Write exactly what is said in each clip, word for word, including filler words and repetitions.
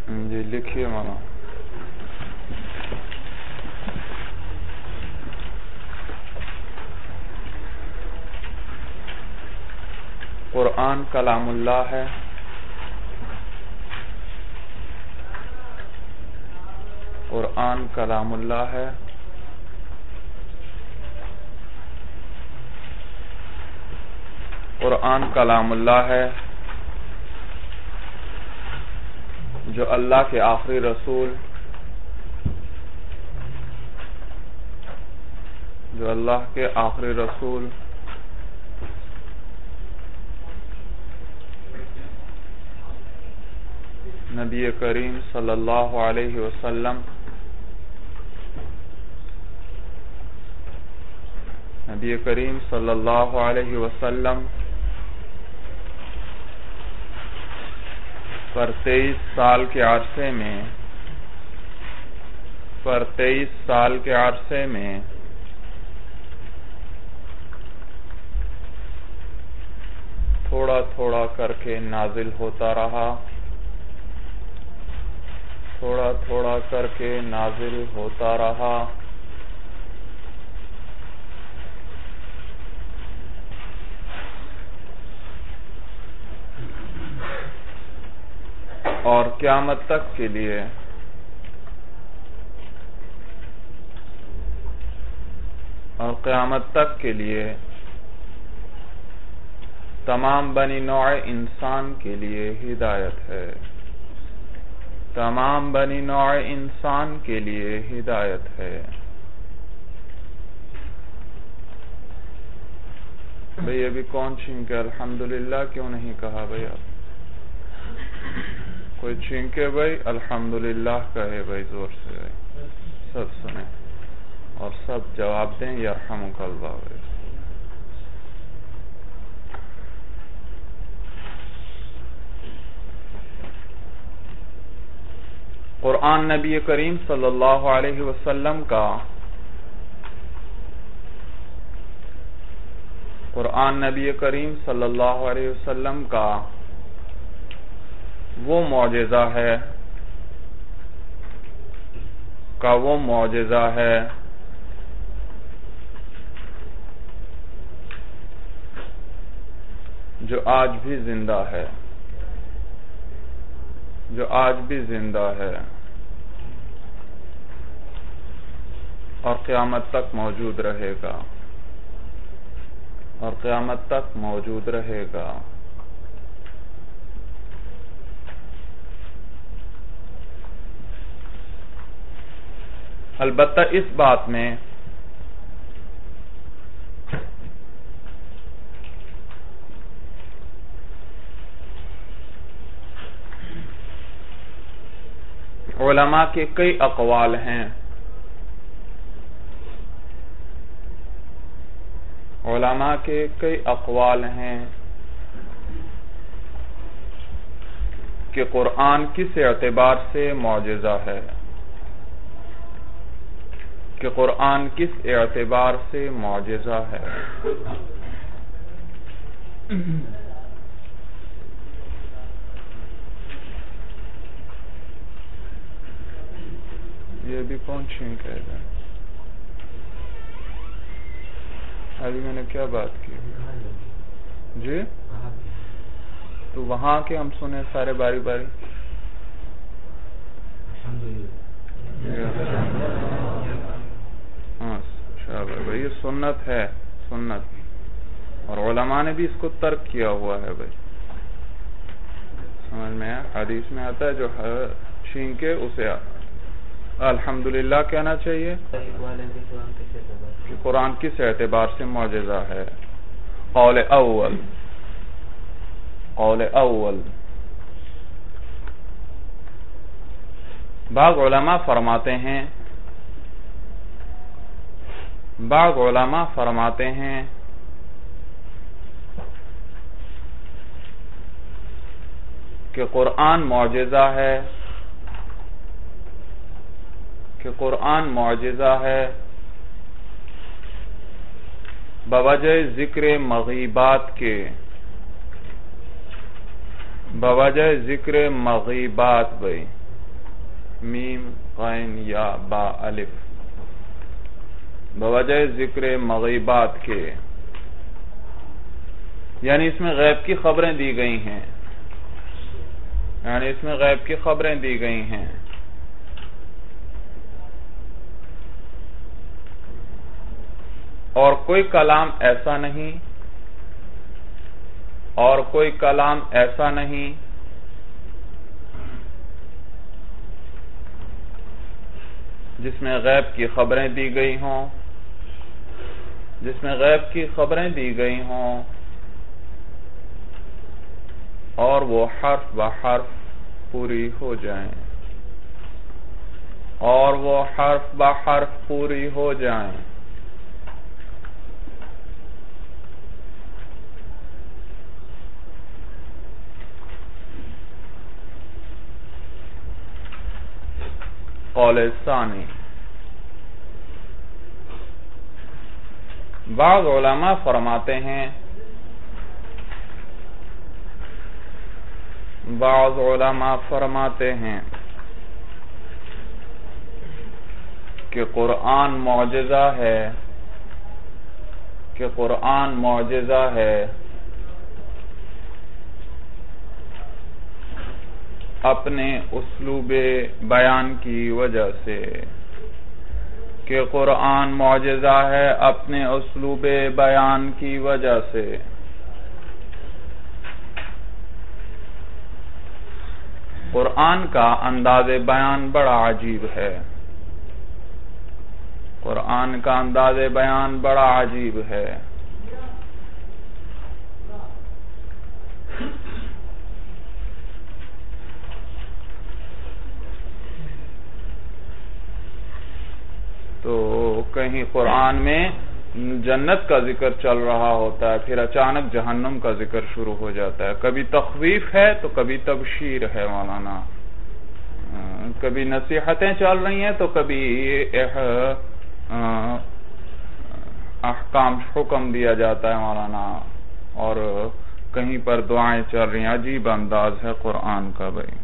جی لکھیے مولانا. قرآن کلام اللہ ہے. قرآن کلام اللہ ہے. قرآن کلام اللہ ہے جو اللہ کے آخری رسول جو اللہ کے آخری رسول نبی کریم صلی اللہ علیہ وسلم نبی کریم صلی اللہ علیہ وسلم پر تیئیس سال کے عرصے میں پر تیئیس سال کے عرصے میں تھوڑا تھوڑا کر کے نازل ہوتا رہا تھوڑا تھوڑا کر کے نازل ہوتا رہا اور قیامت تک کے لیے اور قیامت تک کے لیے تمام بنی نوع انسان کے لیے ہدایت ہے تمام بنی نوع انسان کے لیے ہدایت ہے. بھئی ابھی کون چھینکے الحمدللہ کیوں نہیں کہا بھئی آپ کوئی چھینکے بھئی الحمدللہ کہے بھئی زور سے بھئی سب سنیں اور سب جواب دیں یرحمک اللہ بھئی. قرآن نبی کریم صلی اللہ علیہ وسلم کا قرآن نبی کریم صلی اللہ علیہ وسلم کا وہ معجزہ ہے کا وہ معجزہ ہے جو آج بھی زندہ ہے جو آج بھی زندہ ہے اور قیامت تک موجود رہے گا اور قیامت تک موجود رہے گا. البتہ اس بات میں علماء کے کئی اقوال ہیں علماء کے کئی اقوال ہیں کہ قرآن کس اعتبار سے معجزہ ہے کہ قرآن کس اعتبار سے معجزہ ہے. یہ بھی کون چھینک ہے گا ابھی میں نے کیا بات کی جی تو وہاں کے ہم سنے سارے باری باری ہاں شاباش بھائی یہ سنت ہے سنت اور علماء نے بھی اس کو ترک کیا ہوا ہے بھائی سمجھ میں حدیث میں آتا ہے جو چھینکے اسے الحمدللہ کہنا چاہیے کہ قرآن کس اعتبار سے معجزہ ہے. قول اول قول اول بعض علماء فرماتے ہیں بعض علماء فرماتے ہیں کہ قرآن معجزہ ہے کہ قرآن معجزہ ہے بوجہ ذکر مغیبات کے بوجہ ذکر مغیبات بھئی میم غین یا با الف بوجہ ذکر مغیبات کے، یعنی اس میں غیب کی خبریں دی گئی ہیں، یعنی اس میں غیب کی خبریں دی گئی ہیں۔ اور کوئی کلام ایسا نہیں اور کوئی کلام ایسا نہیں جس میں غیب کی خبریں دی گئی ہوں جس میں غیب کی خبریں دی گئی ہوں اور وہ حرف بحرف پوری ہو جائیں اور وہ حرف بحرف پوری ہو جائیں۔ قول ثانی، بعض علماء فرماتے ہیں بعض علماء فرماتے ہیں کہ قرآن معجزہ ہے کہ قرآن معجزہ ہے اپنے اسلوب بیان کی وجہ سے کہ قرآن معجزہ ہے اپنے اسلوب بیان کی وجہ سے۔ قرآن کا انداز بیان بڑا عجیب ہے قرآن کا انداز بیان بڑا عجیب ہے۔ تو کہیں قرآن میں جنت کا ذکر چل رہا ہوتا ہے، پھر اچانک جہنم کا ذکر شروع ہو جاتا ہے، کبھی تخویف ہے تو کبھی تبشیر ہے مولانا، کبھی نصیحتیں چل رہی ہیں تو کبھی احکام حکم دیا جاتا ہے مولانا، اور کہیں پر دعائیں چل رہی ہیں۔ عجیب انداز ہے قرآن کا بھائی۔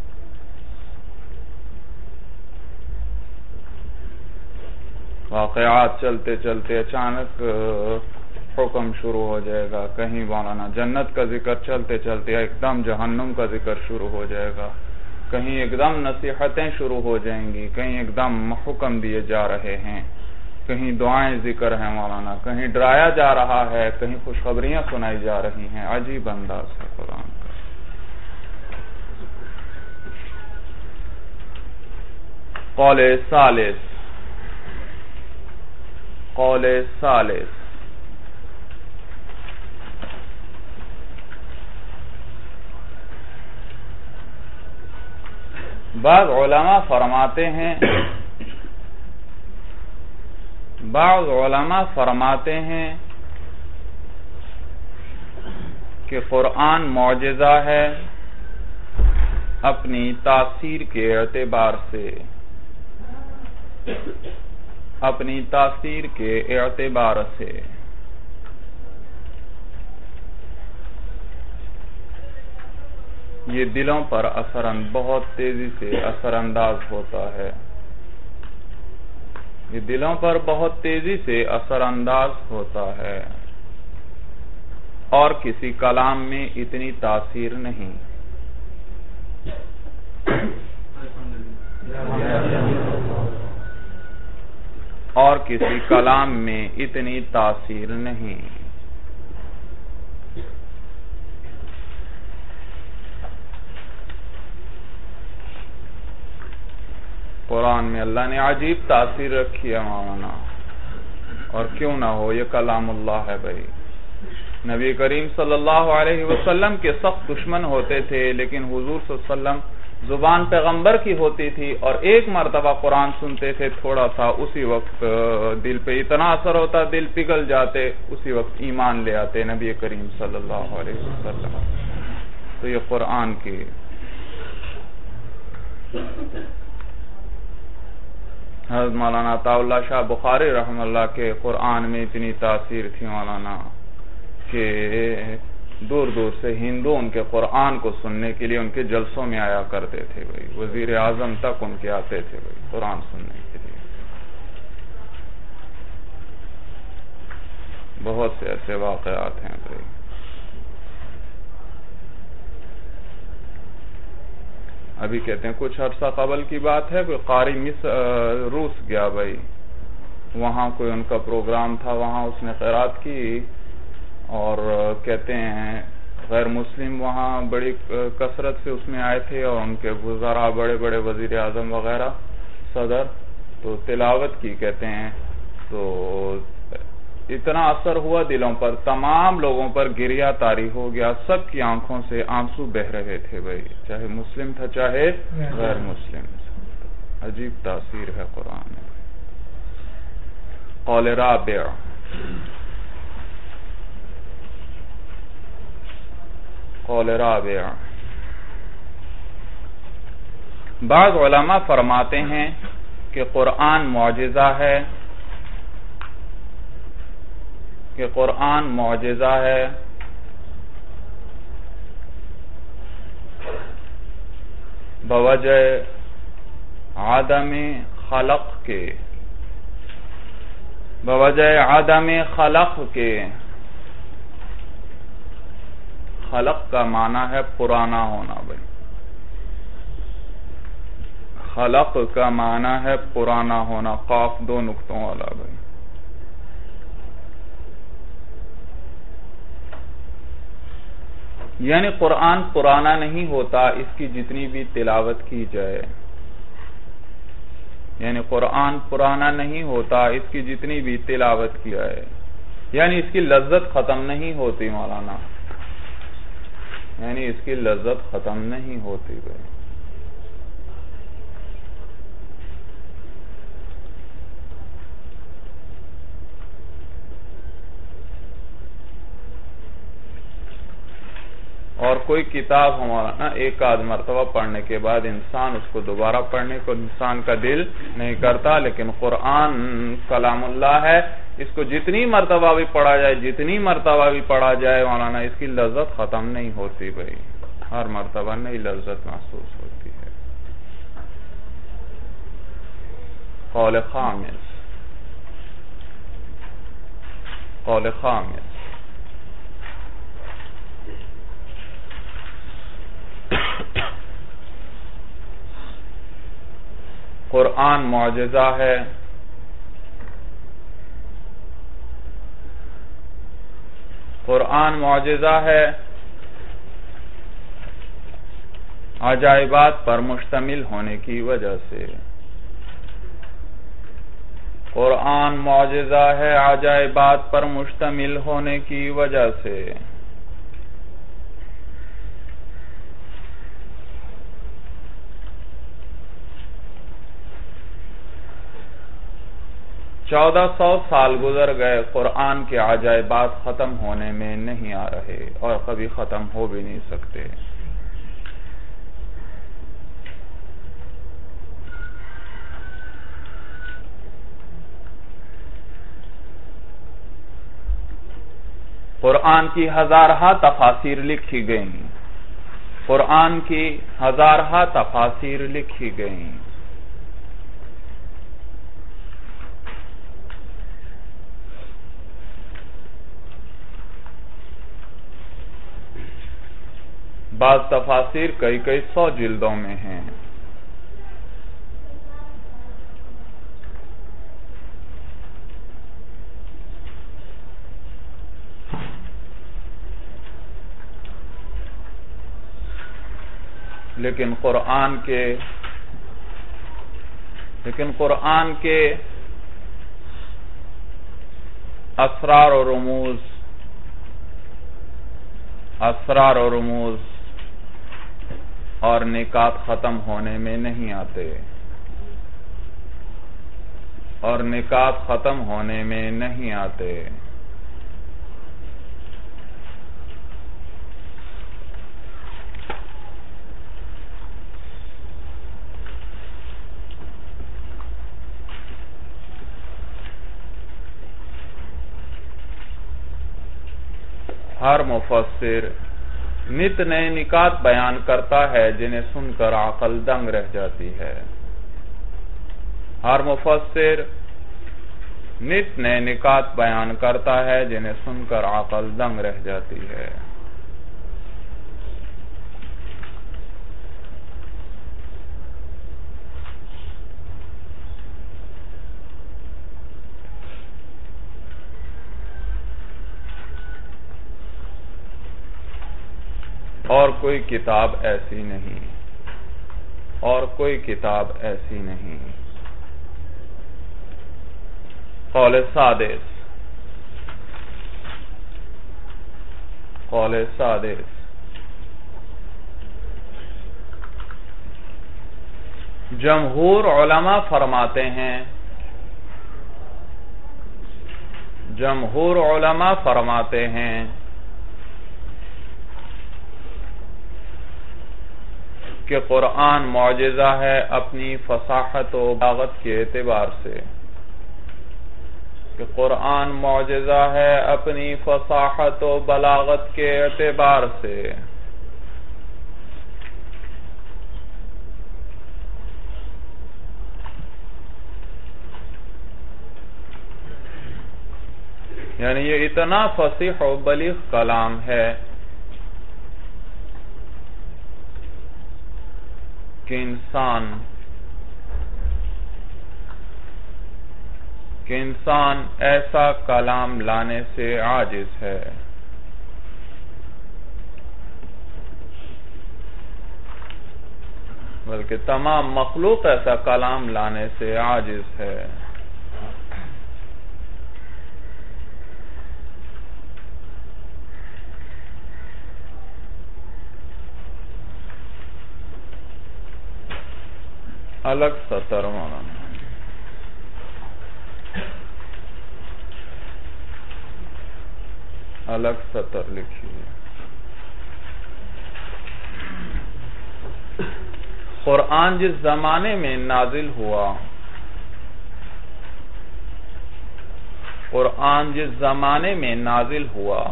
واقعات چلتے چلتے اچانک حکم شروع ہو جائے گا، کہیں مولانا جنت کا ذکر چلتے چلتے ایک دم جہنم کا ذکر شروع ہو جائے گا، کہیں ایک دم نصیحتیں شروع ہو جائیں گی، کہیں ایک دم حکم دیے جا رہے ہیں، کہیں دعائیں ذکر ہیں مولانا، کہیں ڈرایا جا رہا ہے، کہیں خوشخبریاں سنائی جا رہی ہیں۔ عجیب انداز ہے قرآن کا۔ قول ثالث قول ثالث بعض علماء فرماتے ہیں بعض علماء فرماتے ہیں کہ قرآن معجزہ ہے اپنی تاثیر کے اعتبار سے اپنی تاثیر کے اعتبار سے یہ دلوں پر اثر بہت تیزی سے اثر انداز ہوتا ہے یہ دلوں پر بہت تیزی سے اثر انداز ہوتا ہے اور کسی کلام میں اتنی تاثیر نہیں۔ اور کسی کلام میں اتنی تاثیر نہیں۔ قرآن میں اللہ نے عجیب تاثیر رکھی ہے مولانا، اور کیوں نہ ہو، یہ کلام اللہ ہے بھائی۔ نبی کریم صلی اللہ علیہ وسلم کے سخت دشمن ہوتے تھے، لیکن حضور صلی اللہ علیہ وسلم زبان پیغمبر کی ہوتی تھی، اور ایک مرتبہ قرآن سنتے تھے تھوڑا سا، اسی وقت دل پہ اتنا اثر ہوتا، دل پگھل جاتے، اسی وقت ایمان لے آتے نبی کریم صلی اللہ علیہ وسلم۔ تو یہ قرآن کی حضرت مولانا عطا اللہ شاہ بخاری رحم اللہ کے قرآن میں اتنی تاثیر تھی مولانا کہ دور دور سے ہندو ان کے قرآن کو سننے کے لیے ان کے جلسوں میں آیا کرتے تھے بھائی، وزیر اعظم تک ان کے آتے تھے بھائی قرآن سننے کے لیے. بہت سے ایسے واقعات ہیں بھائی. ابھی کہتے ہیں کچھ عرصہ قبل کی بات ہے، کوئی قاری مصر روس گیا بھائی، وہاں کوئی ان کا پروگرام تھا، وہاں اس نے قرات کی، اور کہتے ہیں غیر مسلم وہاں بڑی کثرت سے اس میں آئے تھے، اور ان کے وزراء بڑے بڑے وزیر اعظم وغیرہ صدر، تو تلاوت کی کہتے ہیں، تو اتنا اثر ہوا دلوں پر، تمام لوگوں پر گریہ طاری ہو گیا، سب کی آنکھوں سے آنسو بہ رہے تھے بھائی، چاہے مسلم تھا چاہے غیر مسلم. عجیب تاثیر ہے قرآن میں. قول رابع، قول رابع، بعض علماء فرماتے ہیں کہ قرآن معجزہ ہے، کہ قرآن معجزہ ہے بوجہ عدم خلق کے، بوجہ عدم خلق کے. خلق کا معنی ہے پرانا ہونا بھائی، خلق کا معنی ہے پرانا ہونا، قاف دو نقطوں والا بھائی. یعنی قرآن پرانا نہیں ہوتا اس کی جتنی بھی تلاوت کی جائے، یعنی قرآن پرانا نہیں ہوتا اس کی جتنی بھی تلاوت کی جائے، یعنی اس کی لذت ختم نہیں ہوتی مولانا، یعنی اس کی لذت ختم نہیں ہوتی بھائی. اور کوئی کتاب ہمارا نا ایک آدھ مرتبہ پڑھنے کے بعد انسان اس کو دوبارہ پڑھنے کو انسان کا دل نہیں کرتا، لیکن قرآن کلام اللہ ہے، اس کو جتنی مرتبہ بھی پڑھا جائے، جتنی مرتبہ بھی پڑھا جائے مولانا، اس کی لذت ختم نہیں ہوتی بھائی، ہر مرتبہ نئی لذت محسوس ہوتی ہے. قول خامس، قول خامس، قرآن معجزہ ہے، قرآن معجزہ ہے عجائبات پر مشتمل ہونے کی وجہ سے. قرآن معجزہ ہے عجائبات پر مشتمل ہونے کی وجہ سے. چودہ سو سال گزر گئے، قرآن کے عجائبات ختم ہونے میں نہیں آ رہے اور کبھی ختم ہو بھی نہیں سکتے. قرآن کی ہزارہ تفاسیر لکھی گئیں، قرآن کی ہزارہ تفاسیر لکھی گئیں. بعض تفاسیر کئی کئی سو جلدوں میں ہیں. لیکن قرآن کے لیکن قرآن کے اسرار و رموز اسرار و رموز اور نکات ختم ہونے میں نہیں آتے اور نکات ختم ہونے میں نہیں آتے. ہر مفسر نت نئے نکات بیان کرتا ہے جنہیں سن کر عقل دنگ رہ جاتی ہے. ہر مفسر نت نئے نکات بیان کرتا ہے جنہیں سن کر عقل دنگ رہ جاتی ہے. اور کوئی کتاب ایسی نہیں اور کوئی کتاب ایسی نہیں. قول سادس قول سادس جمہور علماء فرماتے ہیں جمہور علماء فرماتے ہیں کہ قرآن معجزہ ہے اپنی فصاحت و بلاغت کے اعتبار سے کہ قرآن معجزہ ہے اپنی فصاحت و بلاغت کے اعتبار سے یعنی یہ اتنا فصیح و بلیغ کلام ہے کہ انسان کہ انسان ایسا کلام لانے سے عاجز ہے. بلکہ تمام مخلوق ایسا کلام لانے سے عاجز ہے. الگ سطر مولانا الگ سطر لکھیے. قرآن جس زمانے میں نازل ہوا قرآن جس زمانے میں نازل ہوا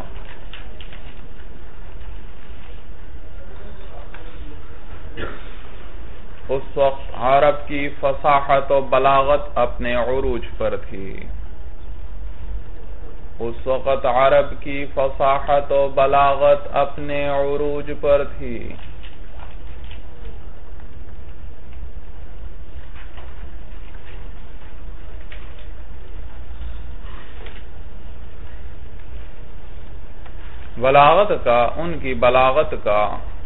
اس وقت عرب کی فصاحت و بلاغت اپنے عروج پر تھی. اس وقت عرب کی فصاحت و بلاغت اپنے عروج پر تھی. بلاغت کا ان کی بلاغت کا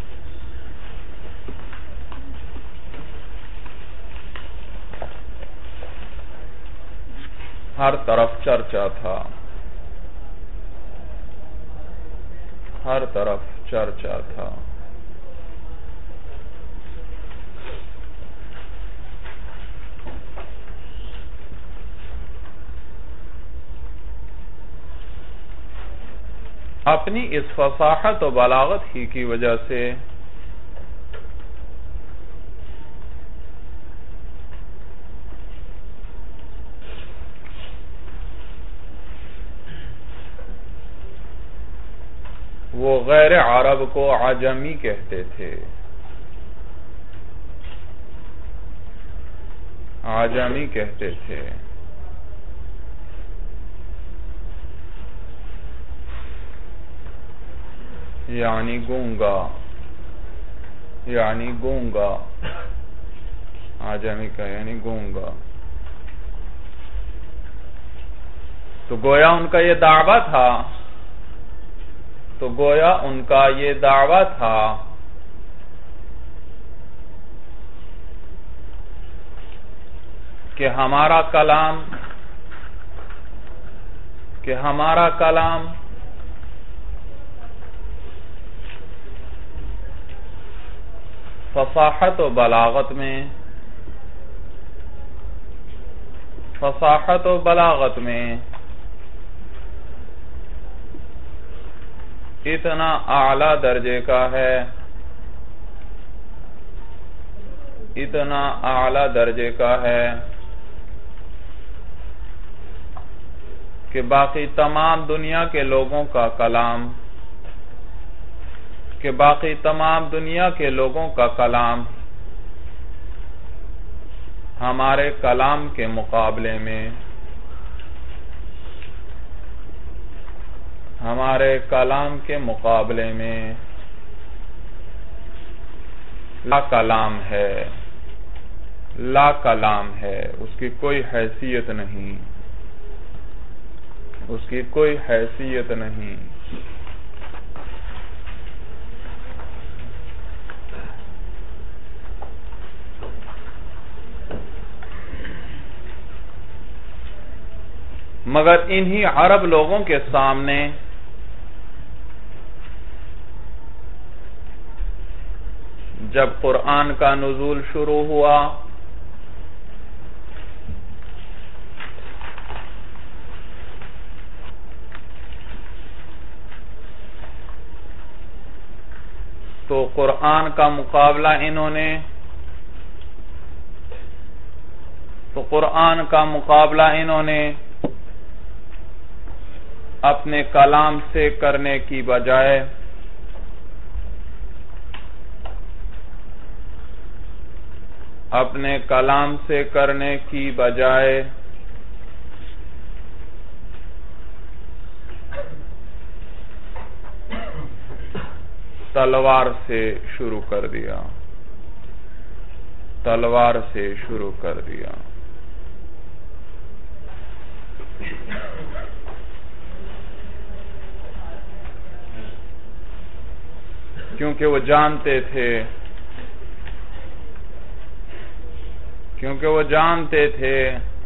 ہر طرف چرچا تھا ہر طرف چرچا تھا. اپنی اس فصاحت و بلاغت ہی کی وجہ سے وہ غیر عرب کو عجمی کہتے تھے. عجمی کہتے تھے. یعنی گونگا یعنی گونگا عجمی کا یعنی گونگا. تو گویا ان کا یہ دعویٰ تھا تو گویا ان کا یہ دعویٰ تھا کہ ہمارا کلام کہ ہمارا کلام فصاحت و بلاغت میں فصاحت و بلاغت میں اتنا اعلیٰ درجے کا ہے اتنا اعلیٰ درجے کا ہے کہ باقی تمام دنیا کے لوگوں کا کلام کہ باقی تمام دنیا کے لوگوں کا کلام ہمارے کلام کے مقابلے میں ہمارے کلام کے مقابلے میں لا کلام ہے لا کلام ہے اس کی کوئی حیثیت نہیں اس کی کوئی حیثیت نہیں مگر انہی عرب لوگوں کے سامنے جب قرآن کا نزول شروع ہوا تو قرآن کا مقابلہ انہوں نے تو قرآن کا مقابلہ انہوں نے اپنے کلام سے کرنے کی بجائے اپنے کلام سے کرنے کی بجائے تلوار سے شروع کر دیا تلوار سے شروع کر دیا کیونکہ وہ جانتے تھے کیونکہ وہ جانتے تھے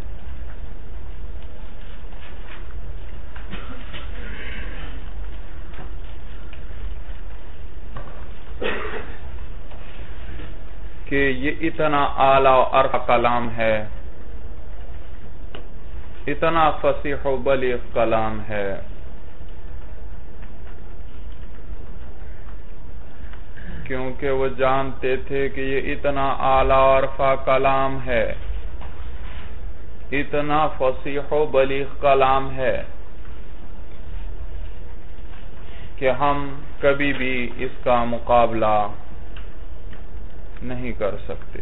کہ یہ اتنا اعلیٰ و ارفع کلام ہے اتنا فصیح و بلیغ کلام ہے کیونکہ وہ جانتے تھے کہ یہ اتنا اعلیٰ و ارفع کلام ہے اتنا فصیح و بلیغ کلام ہے کہ ہم کبھی بھی اس کا مقابلہ نہیں کر سکتے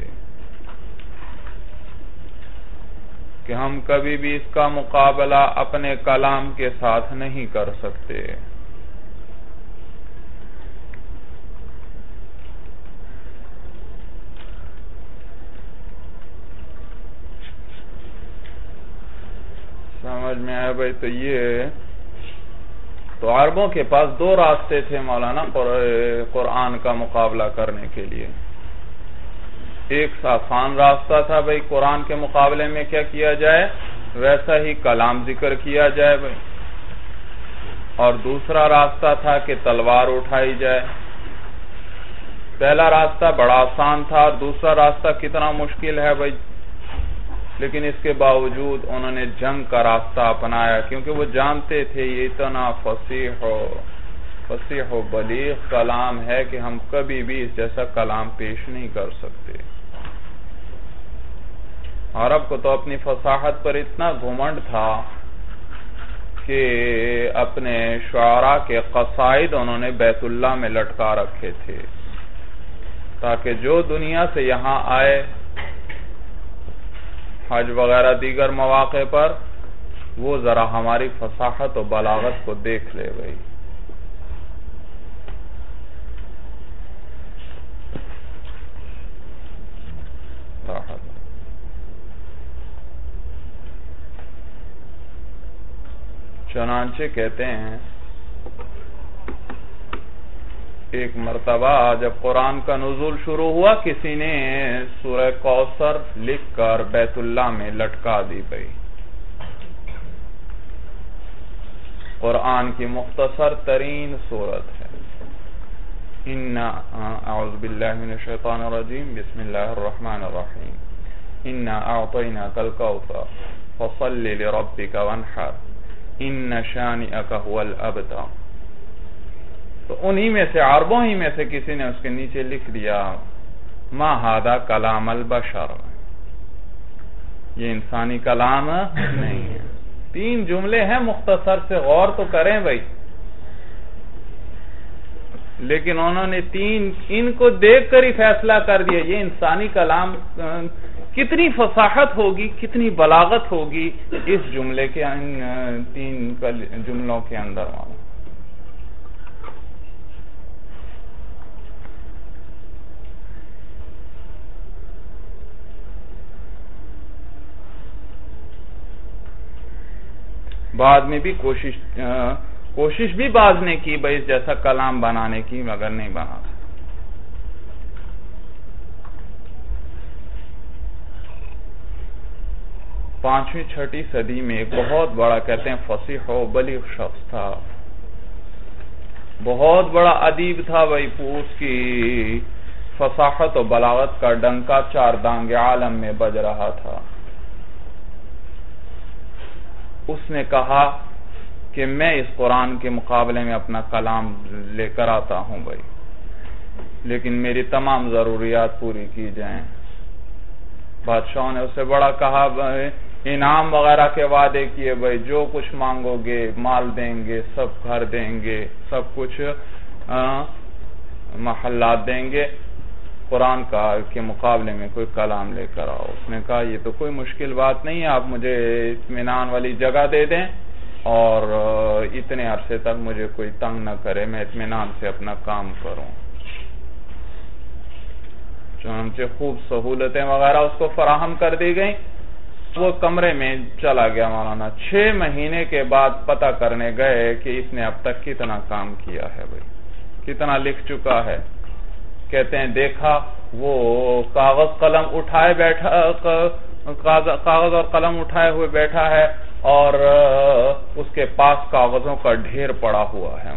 کہ ہم کبھی بھی اس کا مقابلہ اپنے کلام کے ساتھ نہیں کر سکتے سمجھ میں آیا بھائی؟ تو یہ تو عربوں کے پاس دو راستے تھے مولانا قرآن کا مقابلہ کرنے کے لیے. ایک آسان راستہ تھا بھائی قرآن کے مقابلے میں کیا کیا جائے ویسا ہی کلام ذکر کیا جائے بھائی، اور دوسرا راستہ تھا کہ تلوار اٹھائی جائے. پہلا راستہ بڑا آسان تھا اور دوسرا راستہ کتنا مشکل ہے بھائی، لیکن اس کے باوجود انہوں نے جنگ کا راستہ اپنایا کیونکہ وہ جانتے تھے یہ اتنا فصیح و فصیح و بلیغ کلام ہے کہ ہم کبھی بھی اس جیسا کلام پیش نہیں کر سکتے. عرب کو تو اپنی فصاحت پر اتنا گھمنڈ تھا کہ اپنے شعراء کے قصائد انہوں نے بیت اللہ میں لٹکا رکھے تھے تاکہ جو دنیا سے یہاں آئے حج وغیرہ دیگر مواقع پر وہ ذرا ہماری فصاحت و بلاغت کو دیکھ لے بھائی. چنانچہ کہتے ہیں ایک مرتبہ جب قرآن کا نزول شروع ہوا کسی نے سورہ کوثر لکھ کر بیت اللہ میں لٹکا دی بھائی. قرآن کی مختصر ترین سورت ہے. انا اعوذ باللہ من الشیطان الرجیم بسم اللہ الرحمن الرحیم انا اعطیناک الکوثر فصل لربک وانحر ان شانئک هو الابتر. تو انہی میں سے عربوں ہی میں سے کسی نے اس کے نیچے لکھ دیا ما ھذا کلام البشر، یہ انسانی کلام نہیں ہے. تین جملے ہیں مختصر سے، غور تو کریں بھائی. لیکن انہوں نے تین ان کو دیکھ کر ہی فیصلہ کر دیا یہ انسانی کلام کتنی فصاحت ہوگی، کتنی بلاغت ہوگی اس جملے کے تین جملوں کے اندر. بعد میں بھی کوشش کوشش بھی بعض نے کی بھائی جیسا کلام بنانے کی، مگر نہیں بنا. پانچویں چھٹی صدی میں ایک بہت بڑا کہتے ہیں فصیح و بلیغ شخص تھا، بہت بڑا ادیب تھا بھائی. اس کی فصاحت و بلاغت کا ڈنکا چار دانگ عالم میں بج رہا تھا. اس نے کہا کہ میں اس قرآن کے مقابلے میں اپنا کلام لے کر آتا ہوں بھائی، لیکن میری تمام ضروریات پوری کی جائیں. بادشاہوں نے اسے بڑا کہا، انعام وغیرہ کے وعدے کیے بھائی، جو کچھ مانگو گے مال دیں گے، سب گھر دیں گے، سب کچھ محلات دیں گے، قرآن کا کے مقابلے میں کوئی کلام لے کر آؤ. اس نے کہا یہ تو کوئی مشکل بات نہیں ہے، آپ مجھے اطمینان والی جگہ دے دیں اور اتنے عرصے تک مجھے کوئی تنگ نہ کرے، میں اطمینان سے اپنا کام کروں. چنانچہ خوب سہولتیں وغیرہ اس کو فراہم کر دی گئیں. وہ کمرے میں چلا گیا مولانا. چھ مہینے کے بعد پتہ کرنے گئے کہ اس نے اب تک کتنا کام کیا ہے بھائی، کتنا لکھ چکا ہے. کہتے ہیں دیکھا وہ کاغذ قلم اٹھائے بیٹھا کاغذ اور قلم اٹھائے ہوئے بیٹھا ہے اور اس کے پاس کاغذوں کا ڈھیر پڑا ہوا ہے.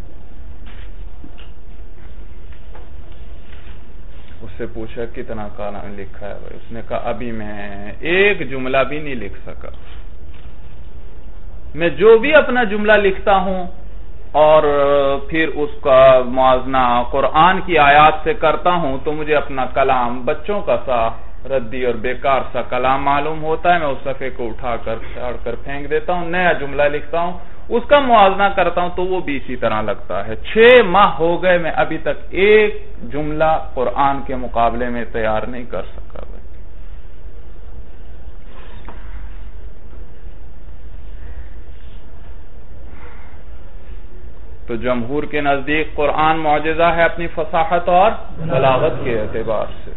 اس سے پوچھا کتنا کلام لکھا ہے بھائی؟ اس نے کہا ابھی میں ایک جملہ بھی نہیں لکھ سکا. میں جو بھی اپنا جملہ لکھتا ہوں اور پھر اس کا موازنہ قرآن کی آیات سے کرتا ہوں تو مجھے اپنا کلام بچوں کا سا ردی اور بیکار سا کلام معلوم ہوتا ہے. میں اس صفحے کو اٹھا کر پھاڑ کر پھینک دیتا ہوں، نیا جملہ لکھتا ہوں، اس کا موازنہ کرتا ہوں تو وہ بھی اسی طرح لگتا ہے. چھ ماہ ہو گئے میں ابھی تک ایک جملہ قرآن کے مقابلے میں تیار نہیں کر سکا. تو جمہور کے نزدیک قرآن معجزہ ہے اپنی فصاحت اور بلاغت کے اعتبار سے.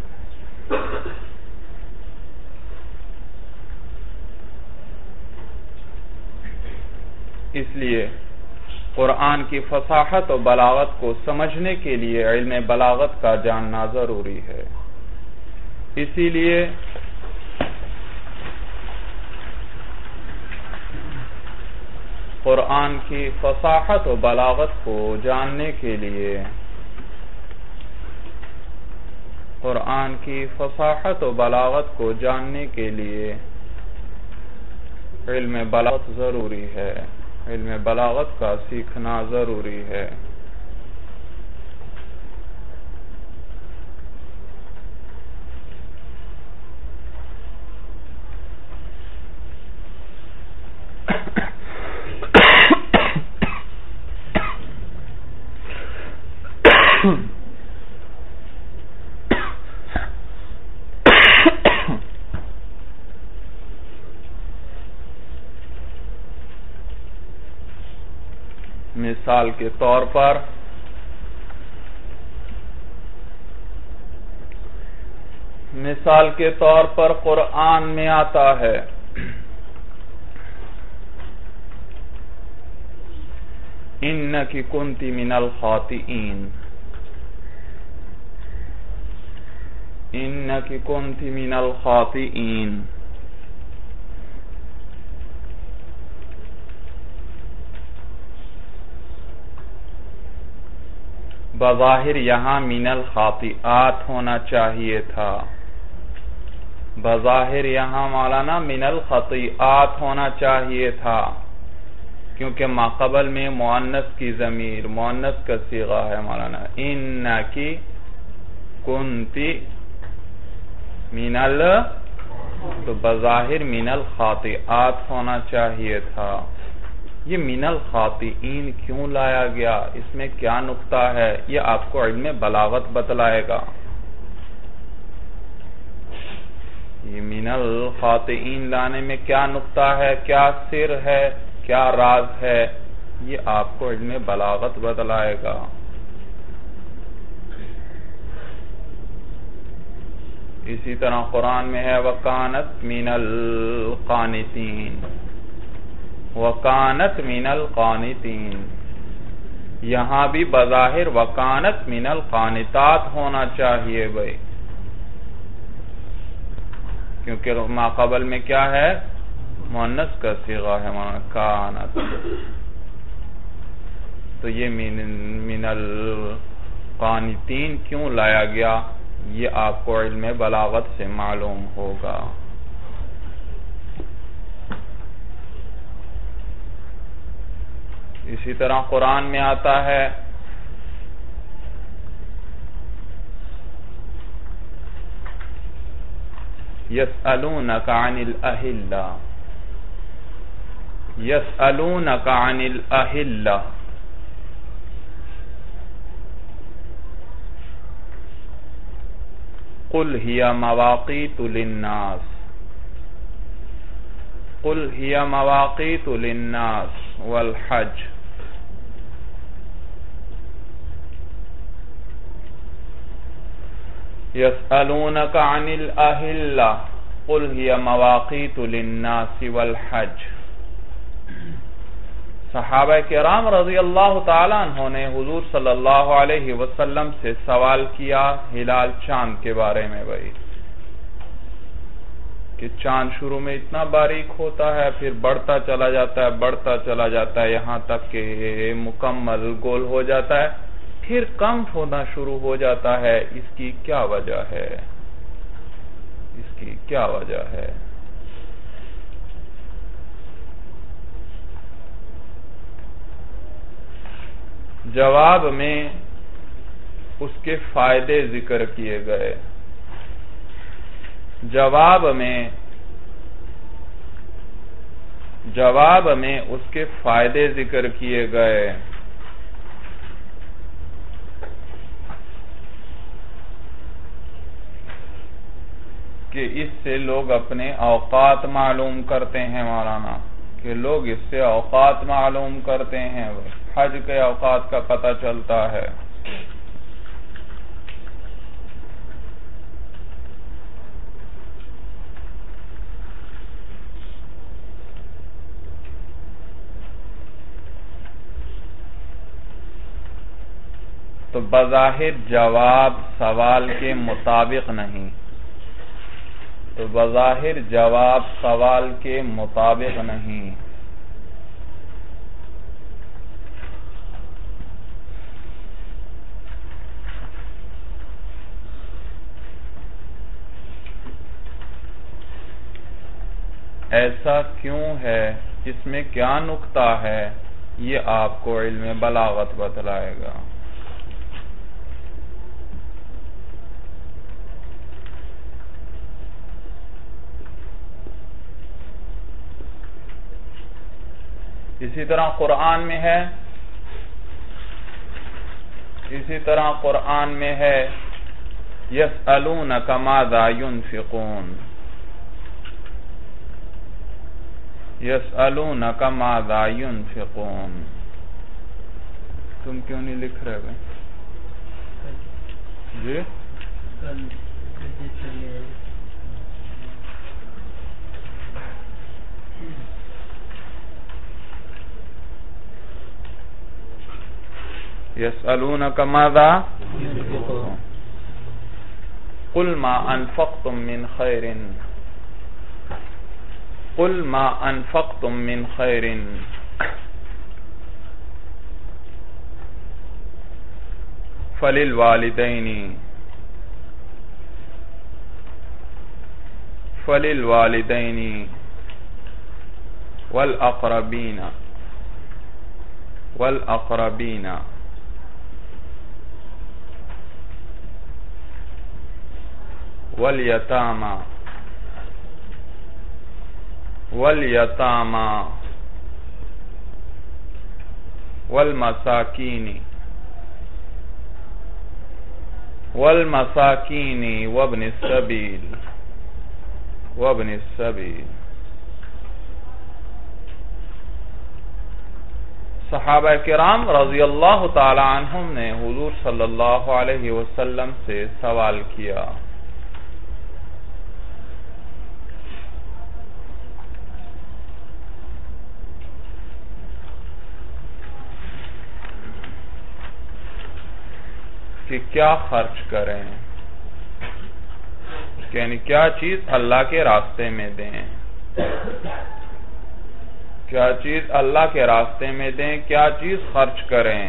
اس لیے قرآن کی فصاحت و بلاغت کو سمجھنے کے لیے علم بلاغت کا جاننا ضروری ہے. اسی لیے قرآن کی فصاحت و بلاغت کو جاننے کے لیے قرآن کی فصاحت و بلاغت کو جاننے کے لیے علم بلاغت ضروری ہے، علم بلاغت کا سیکھنا ضروری ہے. مثال کے طور پر مثال کے طور پر قرآن میں آتا ہے انکی کنتی من الخاطئین، انکی کنتی من الخاطئین. بظاہر یہاں من الخاطئات ہونا چاہیے تھا، بظاہر یہاں مولانا من الخطیئات ہونا چاہیے تھا، کیونکہ ماقبل میں مؤنث کی ضمیر مؤنث کا صیغہ ہے مولانا. انکی کنتی من ال تو بظاہر من الخاطئات ہونا چاہیے تھا. یہ من الخاطئین کیوں لایا گیا، اس میں کیا نقطہ ہے، یہ آپ کو علم بلاغت بتلائے گا۔ یہ من الخاطئین لانے میں کیا نقطہ ہے، کیا سر ہے، کیا راز ہے، یہ آپ کو علم بلاغت بتلائے گا۔ اسی طرح قرآن میں ہے وَكَانَتْ مِنَ الْقَانِتِينَ، وَكَانَتْ مِنَ الْقَانِتِينَ، یہاں بھی بظاہر وَكَانَتْ مِنَ الْقَانِتَاتِ ہونا چاہیے بھائی، کیونکہ ما قبل میں کیا ہے، مؤنث کا صیغہ ہے کانت، تو یہ من القانتین کیوں لایا گیا، یہ آپ کو علم بلاغت سے معلوم ہوگا۔ اسی طرح قرآن میں آتا ہے يَسْأَلُونَكَ عَنِ الْأَهِلَّةِ، يَسْأَلُونَكَ عَنِ الْأَهِلَّةِ، قُلْ هِيَ مَوَاقِيتُ لِلنَّاسِ، قُلْ هِيَ مَوَاقِيتُ لِلنَّاسِ وَالْحَجِّ، يَسْأَلُونَكَ عَنِ الْأَهِلَّةِ قُلْ هِيَ مَوَاقِيتُ لِلنَّاسِ وَالْحَجِّ۔ صحابہ کرام رضی اللہ تعالیٰ عنہ نے حضور صلی اللہ علیہ وسلم سے سوال کیا ہلال چاند کے بارے میں بھائی، کہ چاند شروع میں اتنا باریک ہوتا ہے، پھر بڑھتا چلا جاتا ہے، بڑھتا چلا جاتا ہے، یہاں تک کہ مکمل گول ہو جاتا ہے، پھر کم ہونا شروع ہو جاتا ہے، اس کی کیا وجہ ہے، اس کی کیا وجہ ہے؟ جواب میں اس کے فائدے ذکر کیے گئے، جواب میں جواب میں اس کے فائدے ذکر کیے گئے۔ کہ اس سے لوگ اپنے اوقات معلوم کرتے ہیں مولانا، کہ لوگ اس سے اوقات معلوم کرتے ہیں، حج کے اوقات کا پتہ چلتا ہے۔ تو بظاہر جواب سوال کے مطابق نہیں، تو بظاہر جواب سوال کے مطابق نہیں، ایسا کیوں ہے، اس میں کیا نقطہ ہے، یہ آپ کو علم بلاغت بتلائے گا۔ اسی طرح قرآن میں ہے اسی طرح قرآن میں ہے يَسْأَلُونَكَ مَاذَا يُنْفِقُونَ، يَسْأَلُونَكَ مَاذَا يُنْفِقُونَ، تم کیوں نہیں لکھ رہے بھائی؟ جی يَسْأَلُونَكَ مَاذَا يُنْفِقُونَ قُلْ مَا أَنْفَقْتُمْ مِنْ خَيْرٍ قُلْ مَا أَنْفَقْتُمْ مِنْ خَيْرٍ فَلِلْوَالِدَيْنِ فَلِلْوَالِدَيْنِ وَالْأَقْرَبِينَ وَالْأَقْرَبِينَ وَالْيَتَامَى وَالْيَتَامَى والمساکین والمساکین وابن السبیل وابن السبیل صحابہ کرام رضی اللہ تعالی عنہم نے حضور صلی اللہ علیہ وسلم سے سوال کیا کہ کیا خرچ کریں، یعنی کیا چیز اللہ کے راستے میں دیں، کیا چیز اللہ کے راستے میں دیں، کیا چیز خرچ کریں۔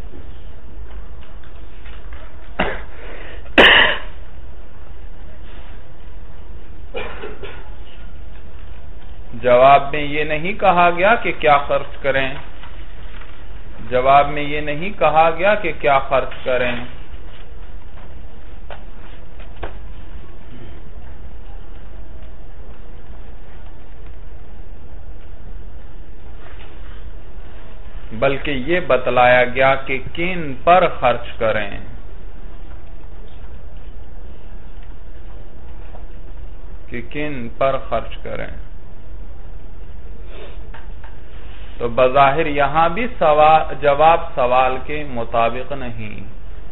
جواب میں یہ نہیں کہا گیا کہ کیا خرچ کریں، جواب میں یہ نہیں کہا گیا کہ کیا خرچ کریں، بلکہ یہ بتلایا گیا کہ کن پر خرچ کریں۔ کہ کن پر خرچ کریں۔ تو بظاہر یہاں بھی سوال جواب سوال کے مطابق نہیں،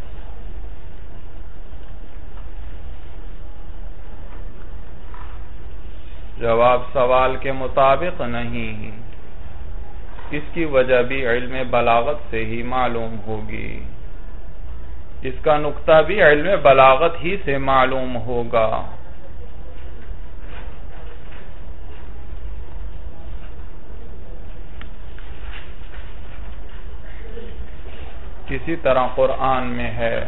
جواب سوال کے مطابق نہیں، اس کی وجہ بھی علم بلاغت سے ہی معلوم ہوگی، اس کا نقطہ بھی علم بلاغت ہی سے معلوم ہوگا۔ کسی طرح قرآن میں ہے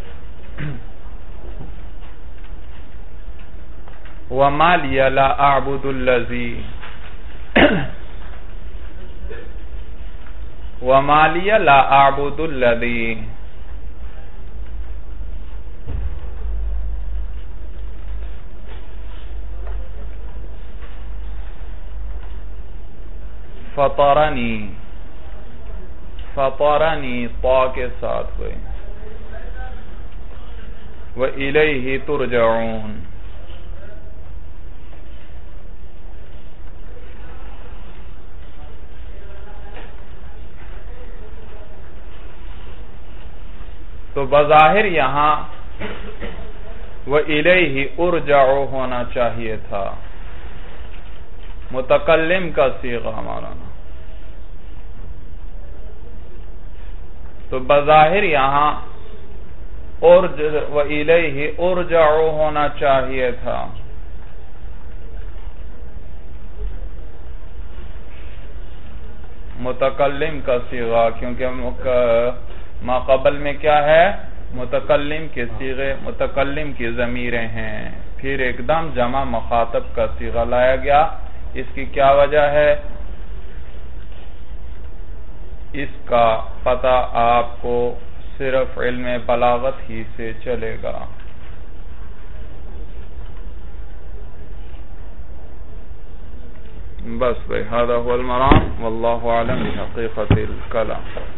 وَمَا لِيَ لَا أَعْبُدُ الَّذِي وَمَا لِيَ لَا أَعْبُدُ الَّذِي فطرنی فطرنی طا کے ساتھ ہوئے وَإِلَيْهِ تُرْجَعُونَ۔ تو بظاہر یہاں وَإِلَيْهِ أُرْجَعُ ہونا چاہیے تھا، متکلم کا صیغہ ہمارا نا، تو بظاہر یہاں وَإِلَيْهِ أُرْجَعُ ہونا چاہیے تھا، متکلم کا صیغہ، کیونکہ ما قبل میں کیا ہے، متکلم کے صیغے، متکلم کی ضمیریں ہیں، پھر ایک دم جمع مخاطب کا صیغہ لایا گیا۔ اس کی کیا وجہ ہے، اس کا پتہ آپ کو صرف علم بلاغت ہی سے چلے گا۔ بس بھائی، هذا هو المرام واللہ اعلم بحقیقت الکلام۔